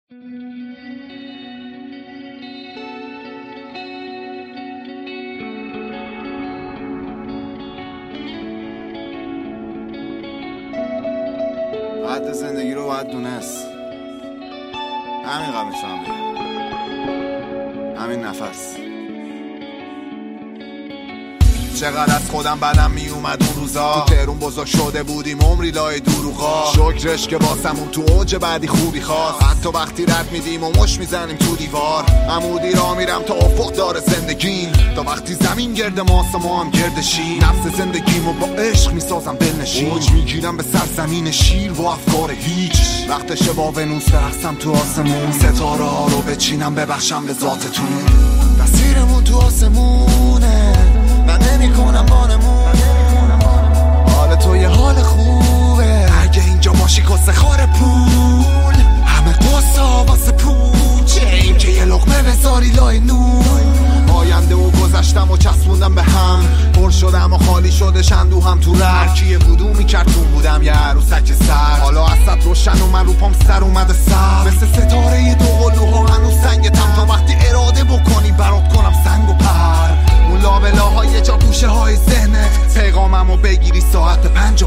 حد زندگی رو باید دونست. همین قبل میتونم بگم، همین نفس. چقدر از خودم بدم می اومد اون روزا، تو تهرون بزرگ شده بودیم عمری لای دروغا. شکرش که واسمون تو اوج بعدی خوبی خواست، حتی وقتی رد میدیم و مش میزنیم تو دیوار. عمودی را میرم تا افق داره زندگیم، تا وقتی زمین گرد ماست ما هم گردشیم. نفس زندگیمو با عشق میسازم دلنشین، اوج میگیرم به سرزمین شیر و افکار هیچ. وقتشه با ونوس برقصم تو آسمون، ستاره ها رو بچینم ببخشم به ذاتتون. مسیرمون تو آسمونه، من نمی کنم بانمون. حال تو یه حال خوبه، اگه اینجا باشی کسه خار پول. همه قصه واسه پوچه، این که یه لقمه بذاری لای نور. آینده و گذشتم و چسبوندم به هم، پر شدم و خالی شده شندو هم تو رکیه بودو میکرتون بودم یه عروسک سر. حالا اصد روشن و من رو پام سر اومده سر، مثل ستاره یه دو قلوها هنوز سنگتم، تا وقتی اراده بکنی برات کنم سنگ و پر. اون لابلاهای جا گوشه های ذهنت، پیغاممو بگیری ساعت 5:05.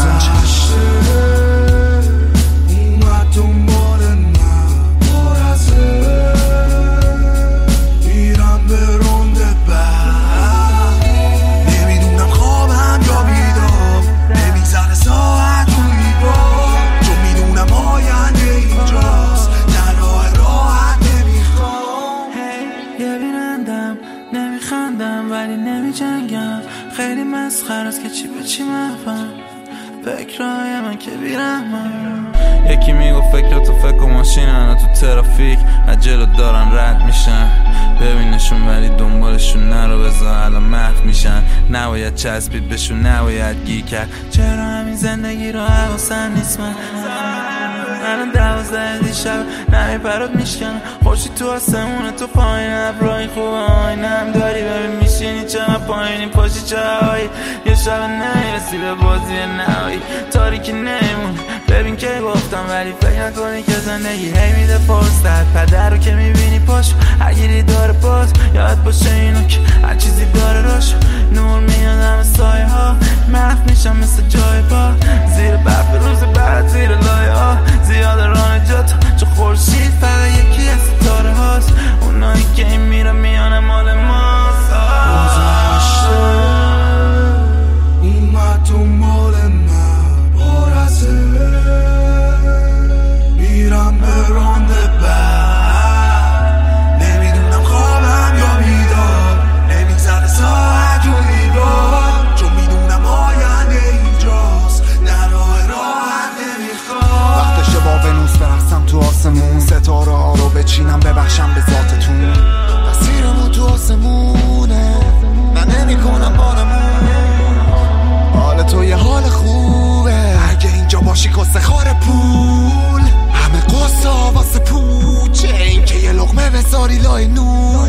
اومد دنبال من برزه، میرم به رونده بعد. نمیدونم خوابم یا بیدار، نمیگذره ساعت روی بار. چون میدونم آینده اینجاست، در راه راحت نمیخوام. یه بینندم نمیخندم ولی نمیجنگم، خیلی مسخره است که چی به چی مفهم. فکرهای من که بیرحمم. یکی میگو فکراتو فکر و ماشینن تو ترافیک از جلو دارن رد میشن، ببینشون ولی دنبالشون نرو، بذار الان محو میشن. نباید چسبید بهشون، نباید گیر کرد. چرا همین زندگی رو حواسم نیست؟ من الان 12 دیشب نمیپرات میشکنم. خوشی تو آسمونه، تو پایین ابرای خوبه آینم داری. ببین میشینی چقدر پایینی، پاشی چه هایی. یه شب نمیرسی به بازی نهایی، تاریکی نمیمونه. ببین که گفتم ولی فکر نکنی که زندگی هی میده فرصت. پدر رو که میبینی پاشو، اگری داره باز یاد باشه اینو که هر چیزی داره روش. نور میاد همه سایه ها، محو میشم مثل جای پا. زیر برف روز بعد زیر لایه ها، زیاد راه نجات چه خورشید فقط یکی از ستاره هاست. اونایی که این میره میانه مال ماست. اومد دنبال من برزه، میرم به رانده بعد. نمیدونم خوابم یا بیدار، نمیگذره ساعت روی بار. چون میدونم آینده اینجاست، در راه راحت نمیخوام. وقتشه با ونوس برقصم تو آسمون، ستاره ها رو بچینم ببخشم به ذاتتون. مسیرمون تو آسمونه، من نمی کنم بانمون. حال تو یه حال خوبه، اگه اینجا باشی کسه خار پول. همه قصه واسه پوچه، این که یه لقمه بذاری لای نور.